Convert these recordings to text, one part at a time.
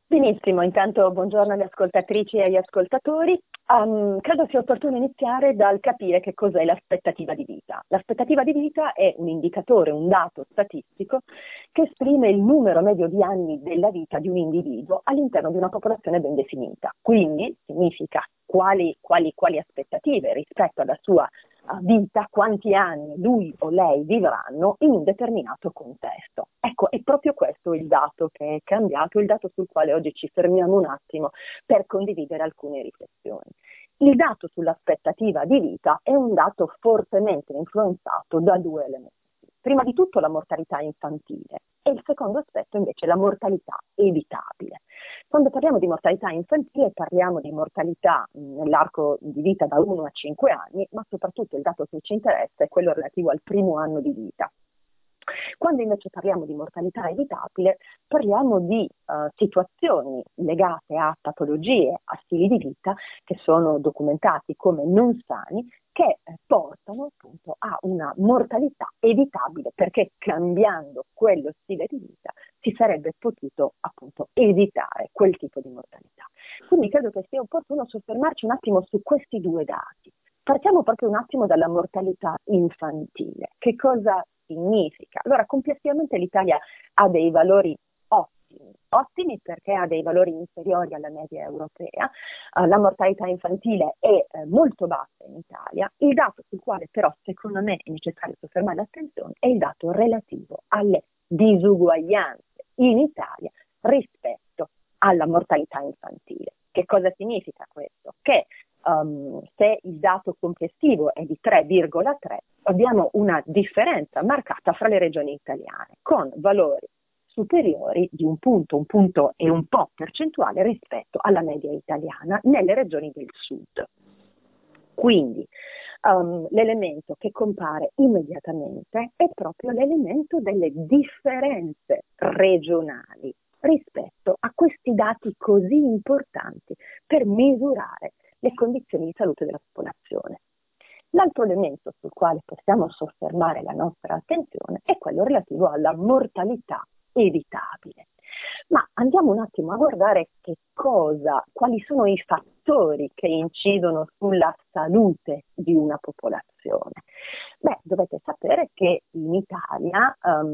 Benissimo, intanto buongiorno alle ascoltatrici e agli ascoltatori. Credo sia opportuno iniziare dal capire che cos'è l'aspettativa di vita. L'aspettativa di vita è un indicatore, un dato statistico che esprime il numero medio di anni della vita di un individuo all'interno di una popolazione ben definita. Quindi significa quali aspettative rispetto alla sua vita, quanti anni lui o lei vivranno in un determinato contesto. Ecco, è proprio questo il dato che è cambiato, il dato sul quale oggi ci fermiamo un attimo per condividere alcune riflessioni. Il dato sull'aspettativa di vita è un dato fortemente influenzato da due elementi. Prima di tutto la mortalità infantile e il secondo aspetto invece è la mortalità evitabile. Quando parliamo di mortalità infantile parliamo di mortalità nell'arco di vita da 1 a 5 anni, ma soprattutto il dato che ci interessa è quello relativo al primo anno di vita. Quando invece parliamo di mortalità evitabile, parliamo di situazioni legate a patologie, a stili di vita che sono documentati come non sani, che portano appunto a una mortalità evitabile, perché cambiando quello stile di vita si sarebbe potuto appunto evitare quel tipo di mortalità. Quindi credo che sia opportuno soffermarci un attimo su questi due dati. Partiamo proprio un attimo dalla mortalità infantile. Che cosa significa? Allora, complessivamente l'Italia ha dei valori ottimi perché ha dei valori inferiori alla media europea. La mortalità infantile è molto bassa in Italia. Il dato sul quale però secondo me è necessario soffermare l'attenzione è il dato relativo alle disuguaglianze in Italia rispetto alla mortalità infantile. Che cosa significa questo? Che se il dato complessivo è di 3,3, abbiamo una differenza marcata fra le regioni italiane, con valori superiori di un punto e un po' percentuale rispetto alla media italiana nelle regioni del sud. Quindi l'elemento che compare immediatamente è proprio l'elemento delle differenze regionali rispetto a questi dati così importanti per misurare le condizioni di salute della popolazione. L'altro elemento sul quale possiamo soffermare la nostra attenzione è quello relativo alla mortalità evitabile. Ma andiamo un attimo a guardare quali sono i fattori che incidono sulla salute di una popolazione. Beh, dovete sapere che in Italia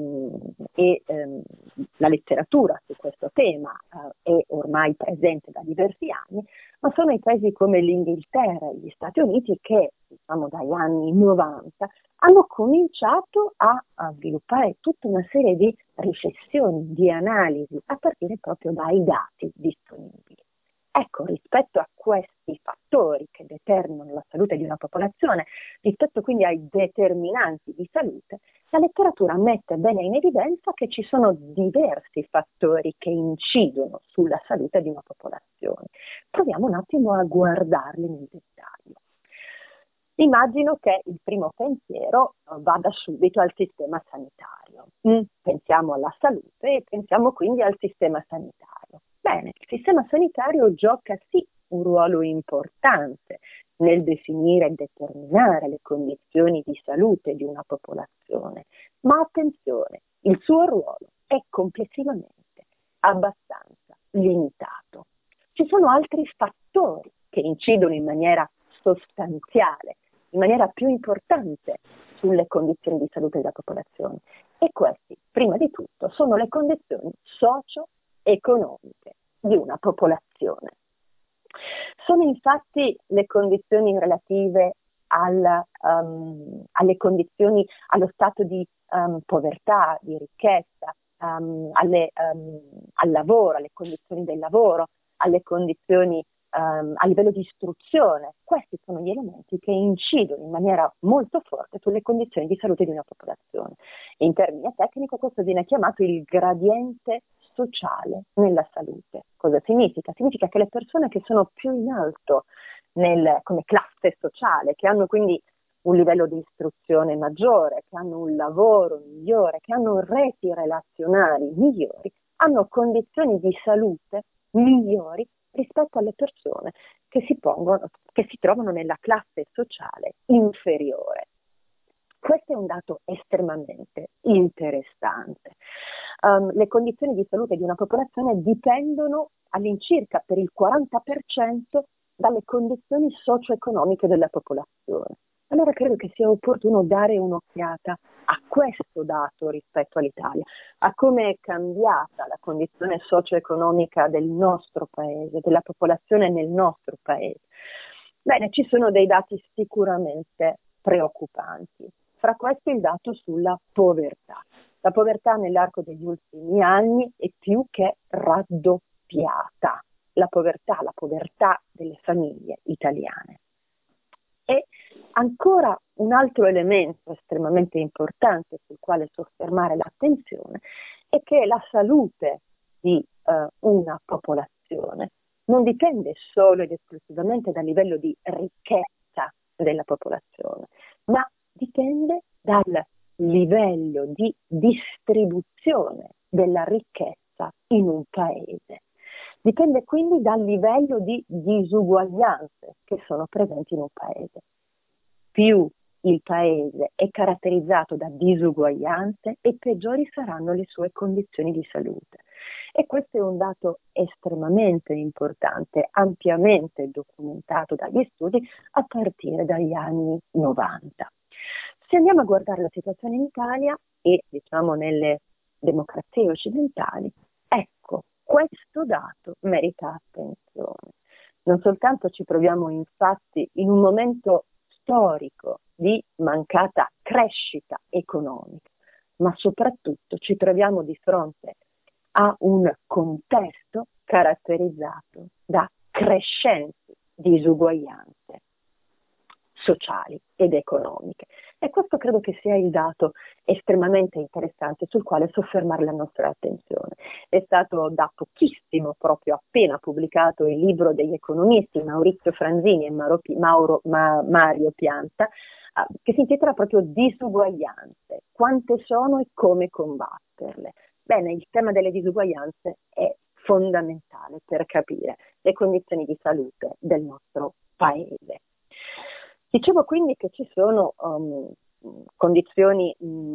la letteratura su questo tema è ormai presente da diversi anni, ma sono i paesi come l'Inghilterra e gli Stati Uniti che, diciamo dagli anni 90, hanno cominciato a sviluppare tutta una serie di riflessioni, di analisi, a partire proprio dai dati disponibili. Ecco, rispetto a questi fattori che determinano la salute di una popolazione, rispetto quindi ai determinanti di salute, la letteratura mette bene in evidenza che ci sono diversi fattori che incidono sulla salute di una popolazione. Proviamo un attimo a guardarli nel dettaglio. Immagino che il primo pensiero vada subito al sistema sanitario. Pensiamo alla salute e pensiamo quindi al sistema sanitario. Bene, il sistema sanitario gioca sì un ruolo importante nel definire e determinare le condizioni di salute di una popolazione, ma attenzione, il suo ruolo è complessivamente abbastanza limitato. Ci sono altri fattori che incidono in maniera sostanziale, in maniera più importante sulle condizioni di salute della popolazione. E questi, prima di tutto, sono le condizioni socio-economiche di una popolazione. Sono infatti le condizioni relative alle condizioni, allo stato di povertà, di ricchezza, al lavoro, alle condizioni del lavoro, alle condizioni a livello di istruzione. Questi sono gli elementi che incidono in maniera molto forte sulle condizioni di salute di una popolazione. In termini tecnico questo viene chiamato il gradiente sociale nella salute. Cosa significa? Significa che le persone che sono più in alto come classe sociale, che hanno quindi un livello di istruzione maggiore, che hanno un lavoro migliore, che hanno reti relazionali migliori, hanno condizioni di salute migliori rispetto alle persone che si trovano nella classe sociale inferiore. Questo è un dato estremamente interessante. Le condizioni di salute di una popolazione dipendono all'incirca per il 40% dalle condizioni socio-economiche della popolazione. Allora credo che sia opportuno dare un'occhiata a questo dato rispetto all'Italia, a come è cambiata la condizione socio-economica del nostro paese, della popolazione nel nostro paese. Bene, ci sono dei dati sicuramente preoccupanti. Fra questi il dato sulla povertà. La povertà nell'arco degli ultimi anni è più che raddoppiata. La povertà delle famiglie italiane. E ancora un altro elemento estremamente importante sul quale soffermare l'attenzione è che la salute di una popolazione non dipende solo ed esclusivamente dal livello di ricchezza della popolazione, ma dipende dal livello di distribuzione della ricchezza in un paese. Dipende quindi dal livello di disuguaglianze che sono presenti in un paese. Più il paese è caratterizzato da disuguaglianze e peggiori saranno le sue condizioni di salute. E questo è un dato estremamente importante, ampiamente documentato dagli studi a partire dagli anni 90. Se andiamo a guardare la situazione in Italia e diciamo nelle democrazie occidentali, ecco, questo dato merita attenzione. Non soltanto ci troviamo infatti in un momento storico di mancata crescita economica, ma soprattutto ci troviamo di fronte a un contesto caratterizzato da crescenti disuguaglianze sociali ed economiche. E questo credo che sia il dato estremamente interessante sul quale soffermare la nostra attenzione. È stato da pochissimo, proprio appena pubblicato, il libro degli economisti Maurizio Franzini e Mario Pianta, che si intitola proprio Disuguaglianze, quante sono e come combatterle. Bene, il tema delle disuguaglianze è fondamentale per capire le condizioni di salute del nostro paese. Dicevo quindi che ci sono le condizioni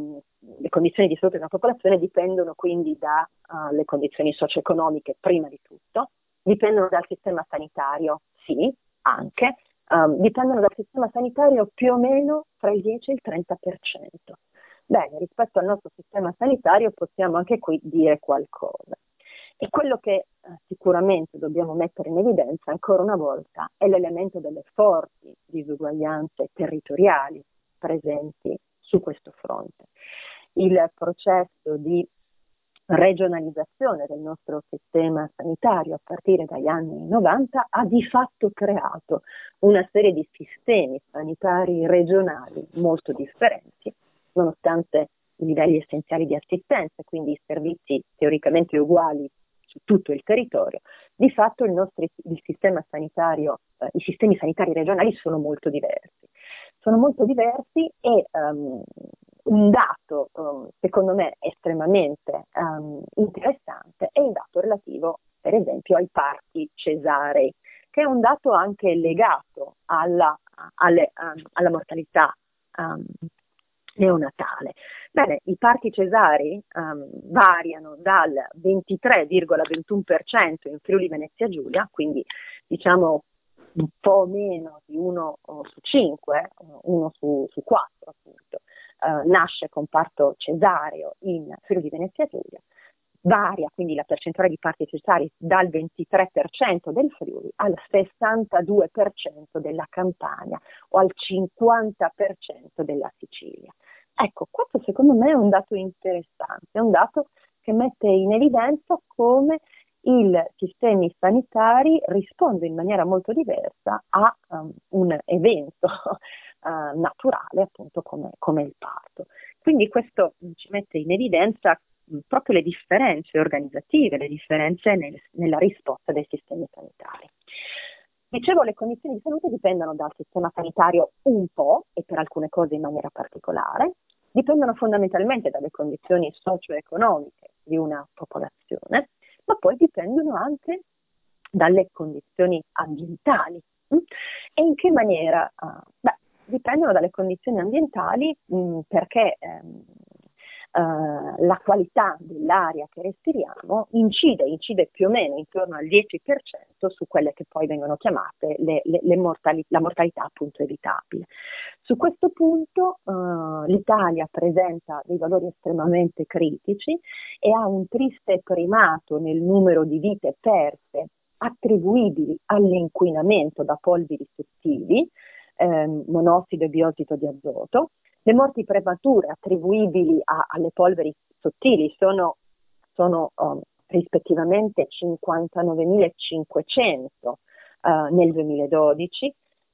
di salute della popolazione dipendono quindi dalle condizioni socio-economiche prima di tutto, dipendono dal sistema sanitario, sì, anche, dipendono dal sistema sanitario più o meno tra il 10 e il 30%. Bene, rispetto al nostro sistema sanitario possiamo anche qui dire qualcosa. E quello che sicuramente dobbiamo mettere in evidenza ancora una volta è l'elemento delle forti disuguaglianze territoriali presenti su questo fronte. Il processo di regionalizzazione del nostro sistema sanitario a partire dagli anni 90 ha di fatto creato una serie di sistemi sanitari regionali molto differenti, nonostante i livelli essenziali di assistenza, quindi i servizi teoricamente uguali su tutto il territorio, di fatto il sistema sanitario, i sistemi sanitari regionali sono molto diversi. Sono molto diversi e un dato, secondo me, estremamente interessante è il dato relativo, per esempio, ai parti cesarei, che è un dato anche legato alla mortalità neonatale. Bene, i parti cesarei variano dal 23,21% in Friuli Venezia Giulia, quindi diciamo un po' meno di 1 su 5, 1 su 4 appunto, nasce con parto cesareo in Friuli Venezia Giulia, varia quindi la percentuale di parti cesarei dal 23% del Friuli al 62% della Campania o al 50% della Sicilia. Ecco, questo secondo me è un dato interessante, è un dato che mette in evidenza come i sistemi sanitari rispondono in maniera molto diversa a un evento naturale, appunto come il parto. Quindi questo ci mette in evidenza proprio le differenze organizzative, le differenze nella risposta dei sistemi sanitari. Dicevo, le condizioni di salute dipendono dal sistema sanitario un po', e per alcune cose in maniera particolare, dipendono fondamentalmente dalle condizioni socio-economiche di una popolazione, ma poi dipendono anche dalle condizioni ambientali. E in che maniera? dipendono dalle condizioni ambientali, perché la qualità dell'aria che respiriamo incide più o meno intorno al 10% su quelle che poi vengono chiamate la mortalità appunto evitabile. Su questo punto l'Italia presenta dei valori estremamente critici e ha un triste primato nel numero di vite perse attribuibili all'inquinamento da polveri sottili, monossido e biossido di azoto. Le morti premature attribuibili alle polveri sottili sono rispettivamente 59.500 nel 2012,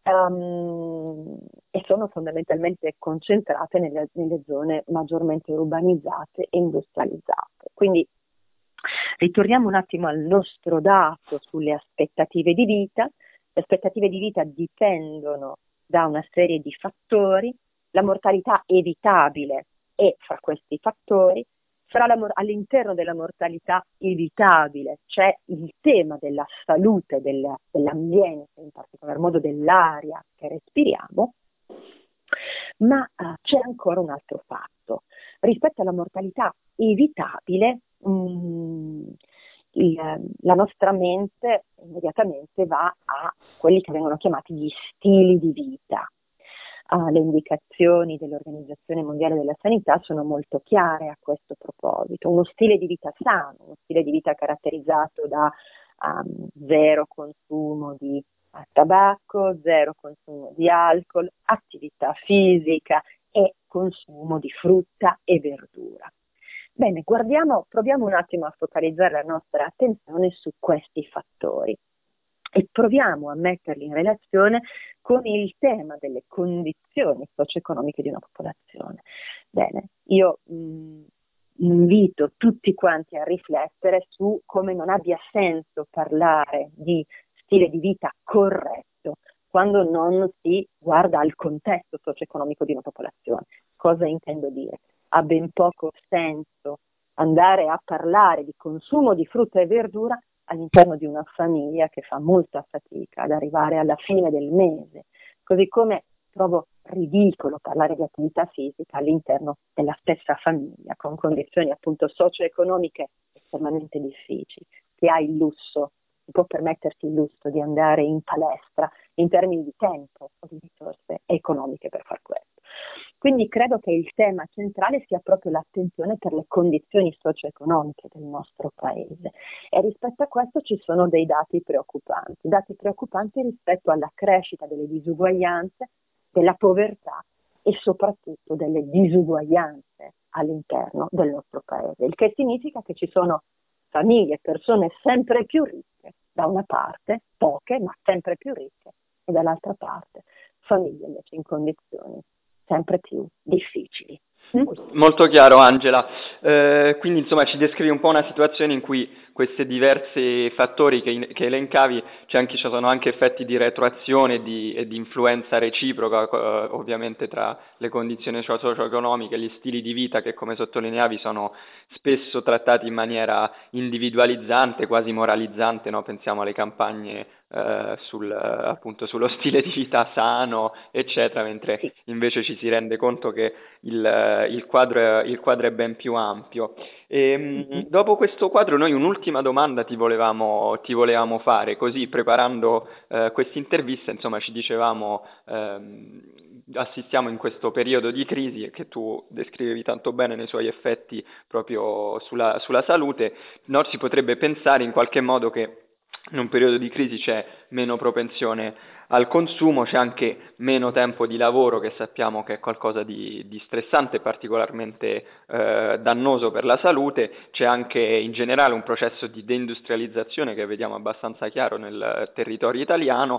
e sono fondamentalmente concentrate nelle zone maggiormente urbanizzate e industrializzate. Quindi ritorniamo un attimo al nostro dato sulle aspettative di vita. Le aspettative di vita dipendono da una serie di fattori. La mortalità evitabile è fra questi fattori. All'interno della mortalità evitabile c'è il tema della salute dell'ambiente, in particolar modo dell'aria che respiriamo, ma c'è ancora un altro fatto. Rispetto alla mortalità evitabile, la nostra mente immediatamente va a quelli che vengono chiamati gli stili di vita. Le indicazioni dell'Organizzazione Mondiale della Sanità sono molto chiare a questo proposito. Uno stile di vita sano, uno stile di vita caratterizzato da zero consumo di tabacco, zero consumo di alcol, attività fisica e consumo di frutta e verdura. Bene, proviamo un attimo a focalizzare la nostra attenzione su questi fattori e proviamo a metterli in relazione con il tema delle condizioni socio-economiche di una popolazione. Bene, io invito tutti quanti a riflettere su come non abbia senso parlare di stile di vita corretto quando non si guarda al contesto socio-economico di una popolazione. Cosa intendo dire? Ha ben poco senso andare a parlare di consumo di frutta e verdura all'interno di una famiglia che fa molta fatica ad arrivare alla fine del mese, così come trovo ridicolo parlare di attività fisica all'interno della stessa famiglia, con condizioni appunto socio-economiche estremamente difficili. Chi ha il lusso, chi può permettersi il lusso di andare in palestra in termini di tempo o di risorse economiche per far questo. Quindi credo che il tema centrale sia proprio l'attenzione per le condizioni socio-economiche del nostro paese, e rispetto a questo ci sono dei dati preoccupanti rispetto alla crescita delle disuguaglianze, della povertà e soprattutto delle disuguaglianze all'interno del nostro paese, il che significa che ci sono famiglie, persone sempre più ricche, da una parte, poche ma sempre più ricche, e dall'altra parte famiglie invece in condizioni sempre più difficili. Molto chiaro, Angela. Quindi insomma ci descrivi un po' una situazione in cui questi diversi fattori che elencavi, ci sono anche effetti di retroazione e di influenza reciproca, ovviamente tra le condizioni socio-economiche e gli stili di vita che, come sottolineavi, sono spesso trattati in maniera individualizzante, quasi moralizzante, no? Pensiamo alle campagne appunto sullo stile di vita sano, eccetera, mentre Sì. invece ci si rende conto che il quadro è ben più ampio. Dopo questo quadro noi un'ultima domanda ti volevamo fare, così preparando questa intervista, insomma ci dicevamo, assistiamo in questo periodo di crisi che tu descrivevi tanto bene nei suoi effetti proprio sulla salute, no? Si potrebbe pensare in qualche modo che in un periodo di crisi c'è meno propensione al consumo, c'è anche meno tempo di lavoro, che sappiamo che è qualcosa di stressante e particolarmente dannoso per la salute, c'è anche in generale un processo di deindustrializzazione che vediamo abbastanza chiaro nel territorio italiano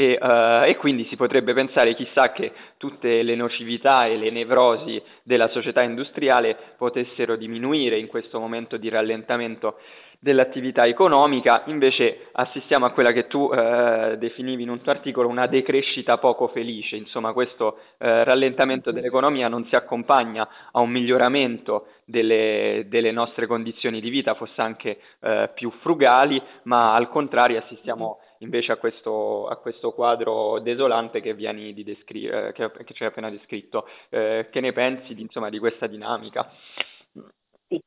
e quindi si potrebbe pensare, chissà, che tutte le nocività e le nevrosi della società industriale potessero diminuire in questo momento di rallentamento dell'attività economica. Invece assistiamo a quella che tu definivi in un tuo articolo una decrescita poco felice. Insomma, questo rallentamento dell'economia non si accompagna a un miglioramento delle nostre condizioni di vita, forse anche più frugali, ma al contrario assistiamo invece a questo quadro desolante che vieni di descrivere, che ci hai appena descritto. Che ne pensi insomma, di questa dinamica? Sì.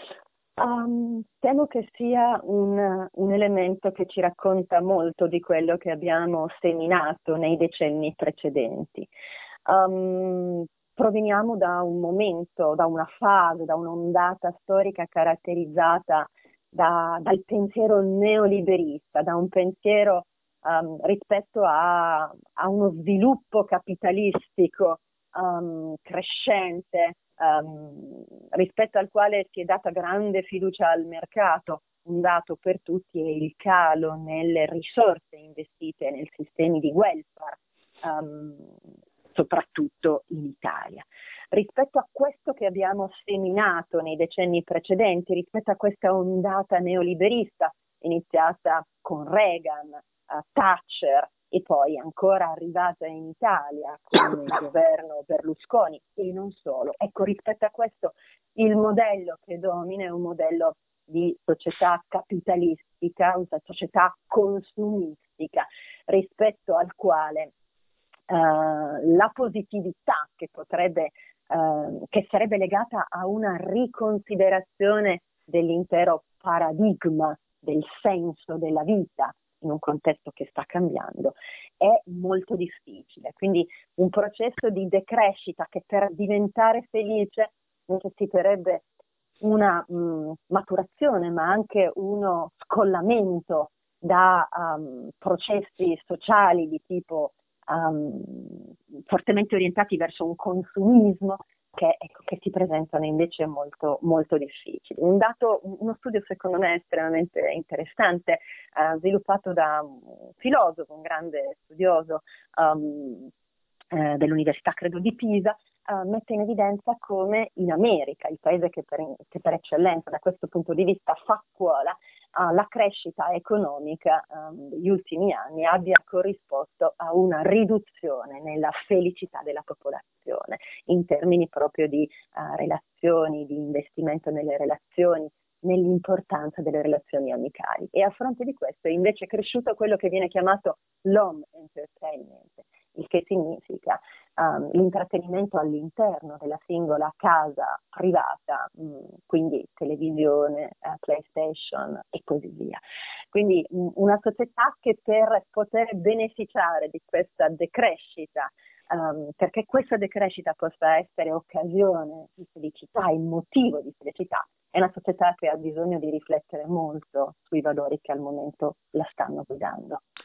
Temo che sia un elemento che ci racconta molto di quello che abbiamo seminato nei decenni precedenti. Proveniamo da un momento, da una fase, da un'ondata storica caratterizzata dal pensiero neoliberista, da un pensiero rispetto a uno sviluppo capitalistico crescente, rispetto al quale si è data grande fiducia al mercato. Un dato per tutti è il calo nelle risorse investite nei sistemi di welfare, soprattutto in Italia. Rispetto a questo che abbiamo seminato nei decenni precedenti, rispetto a questa ondata neoliberista iniziata con Reagan, Thatcher e poi ancora arrivata in Italia con il governo Berlusconi e non solo. Ecco, rispetto a questo il modello che domina è un modello di società capitalistica, una società consumistica, rispetto al quale la positività che sarebbe legata a una riconsiderazione dell'intero paradigma del senso della vita in un contesto che sta cambiando, è molto difficile. Quindi un processo di decrescita che per diventare felice necessiterebbe una maturazione, ma anche uno scollamento da processi sociali di tipo fortemente orientati verso un consumismo che si presentano invece molto, molto difficili. Uno studio secondo me estremamente interessante, sviluppato da un filosofo, un grande studioso dell'Università, credo, di Pisa, mette in evidenza come in America, il paese che per eccellenza da questo punto di vista fa scuola, la crescita economica degli ultimi anni abbia corrisposto a una riduzione nella felicità della popolazione, in termini proprio di relazioni, di investimento nelle relazioni, nell'importanza delle relazioni amicali. E a fronte di questo è invece cresciuto quello che viene chiamato l'home entertainment, il che significa l'intrattenimento all'interno della singola casa privata, quindi televisione, PlayStation e così via. Quindi una società che per poter beneficiare di questa decrescita, perché questa decrescita possa essere occasione di felicità, il motivo di felicità, è una società che ha bisogno di riflettere molto sui valori che al momento la stanno guidando.